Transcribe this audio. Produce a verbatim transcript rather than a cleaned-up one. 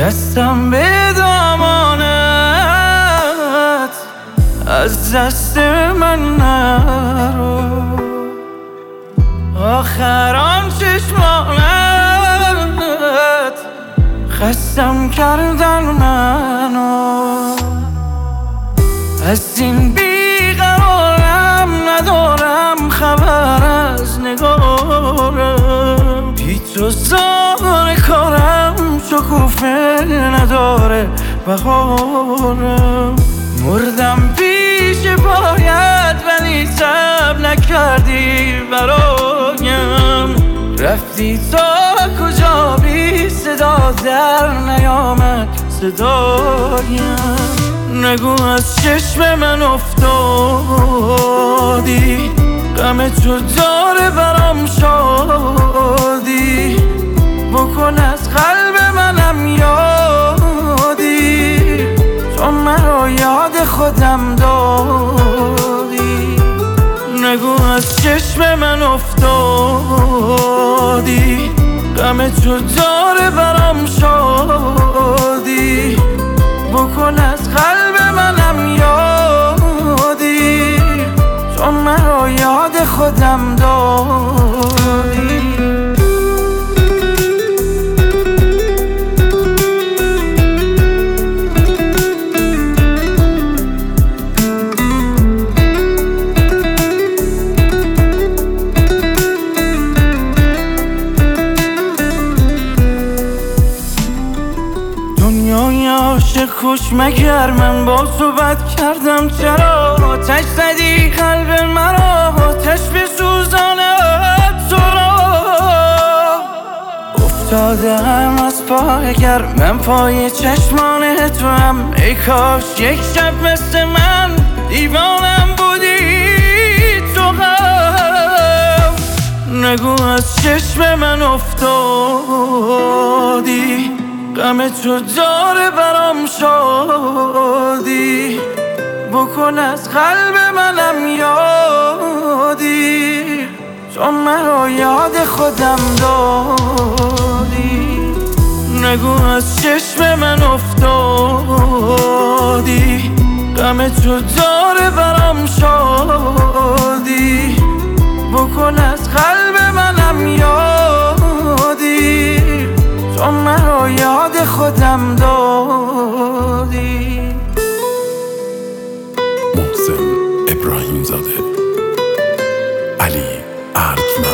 دستم به دامانت، از دست من نرو. آخر آن چشمانت خستم کردن منو. از این بیقرارم ندارم خبر از نگارم، بی تو زار کارم شکوفه نداره بهارم. مردم پیش پایت ولی تب نکردی برایم، رفتی تا کجا بی صدا در نیامد صدایم. نگو از چشم من افتادی، غم تو داره برام شادی. بکن از قلب منم یادی، تو مرا یاد خودم دادی. نگو از چشم من افتادی، غم تو داره برام شادی. بکن از قلب منم یادی، تو مرا یاد خودم دادی. دنیای عاشق خوش مگر من با تو بد کردم؟ چرا آتش زدی قلب مرا، آتش بسوزاند تو را. افتادم از پای گرمم پای چشمان تو هم، ای کاش یک شب مثل من دیوانم بودی تو هم. نگو از چشم من افتادی، غم تو داره برام شادی. بکن از قلب منم یادی، تو مرا یاد خودم دادی. نگو از چشم من افتادی، غم تو داره برام شادی. بکن از قلب منم یادی، تو مرا یاد خودم دادی. محسن ابراهیم زاده، علی اردلان.